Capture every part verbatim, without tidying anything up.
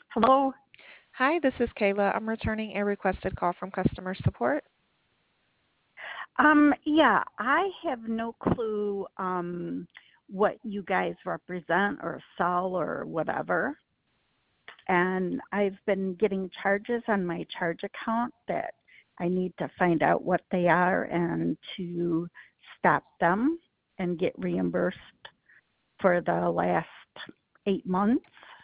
Hello. Hi, this is Kayla. I'm returning a requested call from customer support. Um, yeah, I have no clue um, what you guys represent or sell or whatever. And I've been getting charges on my charge account that I need to find out what they are and to stop them and get reimbursed for the last eight months.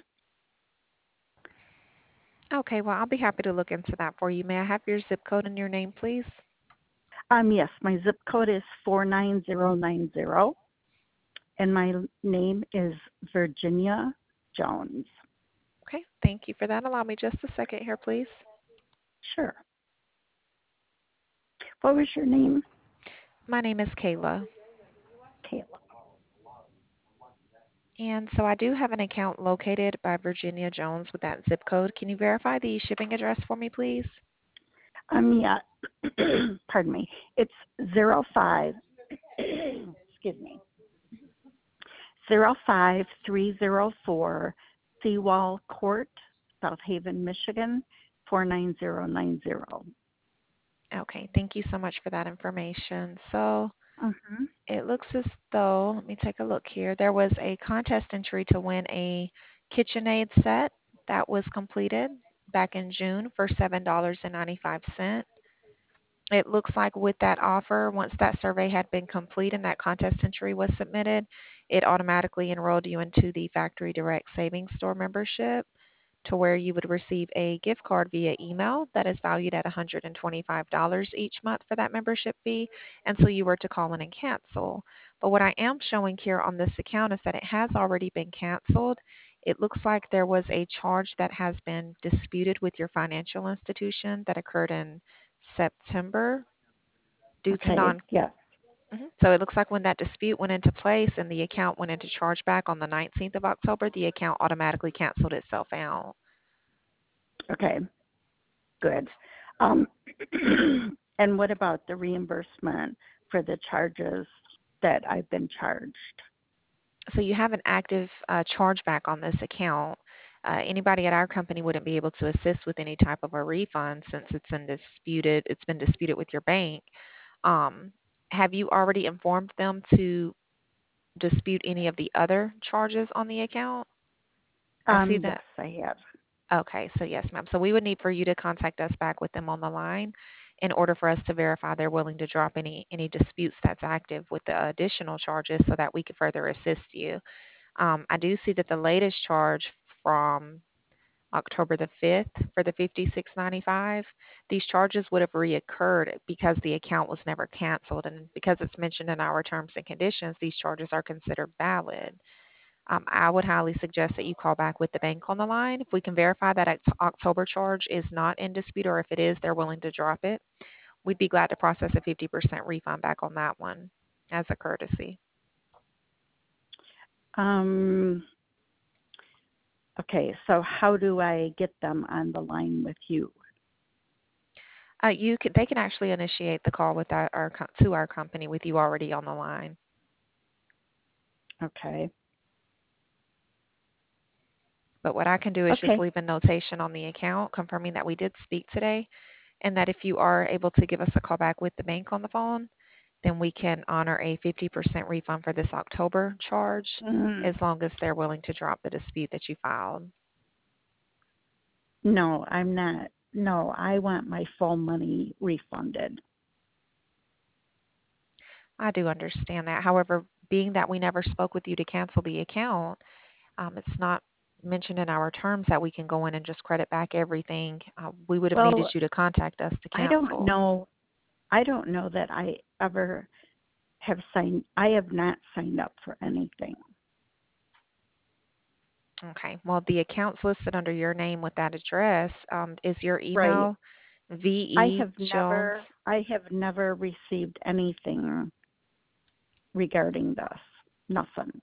Okay, well, I'll be happy to look into that for you. May I have your zip code and your name, please? Um, yes, my zip code is four nine zero nine zero, and my name is Virginia Jones. Okay, thank you for that. Allow me just a second here, please. Sure. What was your name? My name is Kayla. Kayla. And so I do have an account located by Virginia Jones with that zip code. Can you verify the shipping address for me, please? Um, yeah. Pardon me. It's zero five. excuse me. Zero five three zero four Seawall Court, South Haven, Michigan, four nine zero nine zero. Okay, thank you so much for that information. So Mm-hmm. it looks as though, let me take a look here, there was a contest entry to win a KitchenAid set that was completed back in June for seven dollars and ninety-five cents. It looks like with that offer, once that survey had been complete and that contest entry was submitted, it automatically enrolled you into the Factory Direct Savings Store membership to where you would receive a gift card via email that is valued at one hundred twenty-five dollars each month for that membership fee until you were to call in and cancel. But what I am showing here on this account is that it has already been canceled. It looks like there was a charge that has been disputed with your financial institution that occurred in September due to Okay. non. Yes. Mhm. So it looks like when that dispute went into place and the account went into chargeback on the nineteenth of October, the account automatically canceled itself out. Okay. Good. Um, and what about the reimbursement for the charges that I've been charged? So you have an active uh, chargeback on this account. Uh, anybody at our company wouldn't be able to assist with any type of a refund since it's in disputed. It's been disputed with your bank. Um, have you already informed them to dispute any of the other charges on the account? I see Um, yes, that. I have. Okay, so yes, ma'am. So we would need for you to contact us back with them on the line in order for us to verify they're willing to drop any any disputes that's active with the additional charges so that we could further assist you. Um, I do see that the latest charge from October the fifth for the fifty-six ninety-five, these charges would have reoccurred because the account was never canceled. And because it's mentioned in our terms and conditions, these charges are considered valid. Um, I would highly suggest that you call back with the bank on the line. If we can verify that Oct- October charge is not in dispute, or if it is, they're willing to drop it, we'd be glad to process a fifty percent refund back on that one as a courtesy. Um, okay, so how do I get them on the line with you? Uh, you can, they can actually initiate the call with our, our co- to our company with you already on the line. Okay. But what I can do is just Okay. leave a notation on the account confirming that we did speak today, and that if you are able to give us a call back with the bank on the phone, then we can honor a fifty percent refund for this October charge Mm, as long as they're willing to drop the dispute that you filed. no, I'm not. No, I want my full money refunded. I do understand that. However, being that we never spoke with you to cancel the account, um, it's not mentioned in our terms that we can go in and just credit back everything. Uh, we would have needed Well, you to contact us to I don't cancel. know. I don't know that I ever have signed. I have not signed up for anything. Okay. Well, the account's listed under your name with that address. Um, is your Right. email I V E have Jones? never. I have never received anything regarding this. Nothing.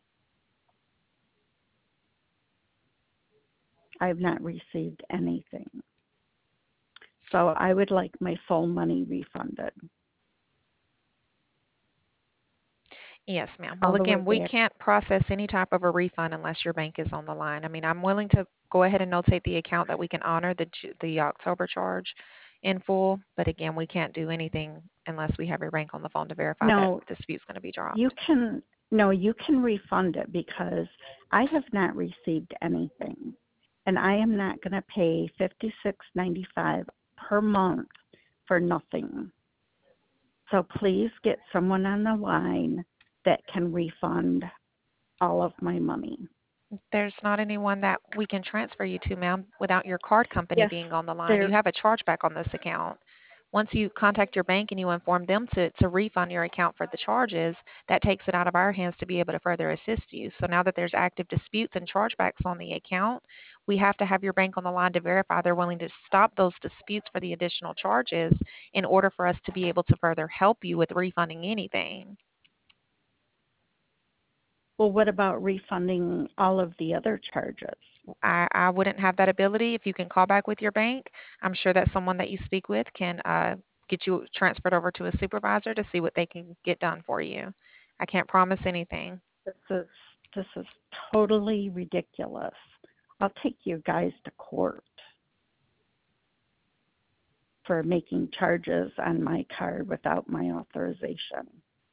I have not received anything. So I would like my full money refunded. Yes, ma'am. Well, all the way again, we back. can't process any type of a refund unless your bank is on the line. I mean, I'm willing to go ahead and notate the account that we can honor the Ju- the October charge in full, but again, we can't do anything unless we have your bank on the phone to verify that No, dispute's going to be you dropped. can no, you can refund it because I have not received anything, and I am not going to pay fifty six ninety five per month for nothing. So please get someone on the line that can refund all of my money. There's not anyone that we can transfer you to, ma'am, without your card company Yes, being on the line. You there. have a chargeback on this account. Once you contact your bank and you inform them to, to refund your account for the charges, that takes it out of our hands to be able to further assist you. So now that there's active disputes and chargebacks on the account, we have to have your bank on the line to verify they're willing to stop those disputes for the additional charges in order for us to be able to further help you with refunding anything. Well, what about refunding all of the other charges? I, I wouldn't have that ability. If you can call back with your bank, I'm sure that someone that you speak with can uh, get you transferred over to a supervisor to see what they can get done for you. I can't promise anything. This is this is totally ridiculous. I'll take you guys to court for making charges on my card without my authorization.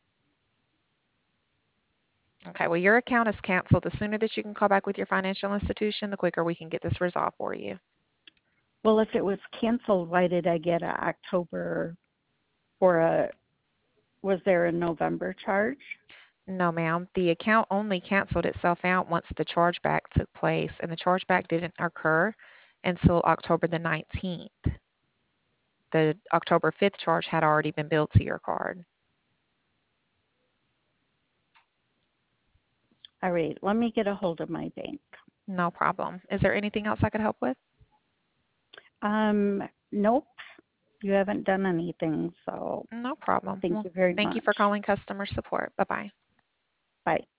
Okay, well, your account is canceled. The sooner that you can call back with your financial institution, the quicker we can get this resolved for you. Well, if it was canceled, why did I get a October or a was there a November charge? No, ma'am. The account only canceled itself out once the chargeback took place, and the chargeback didn't occur until October the nineteenth. The October fifth charge had already been billed to your card. All right, let me get a hold of my bank. No problem. Is there anything else I could help with? Um, nope, you haven't done anything, so No problem. thank Well, you very thank you much. for calling customer support. Bye-bye. Bye.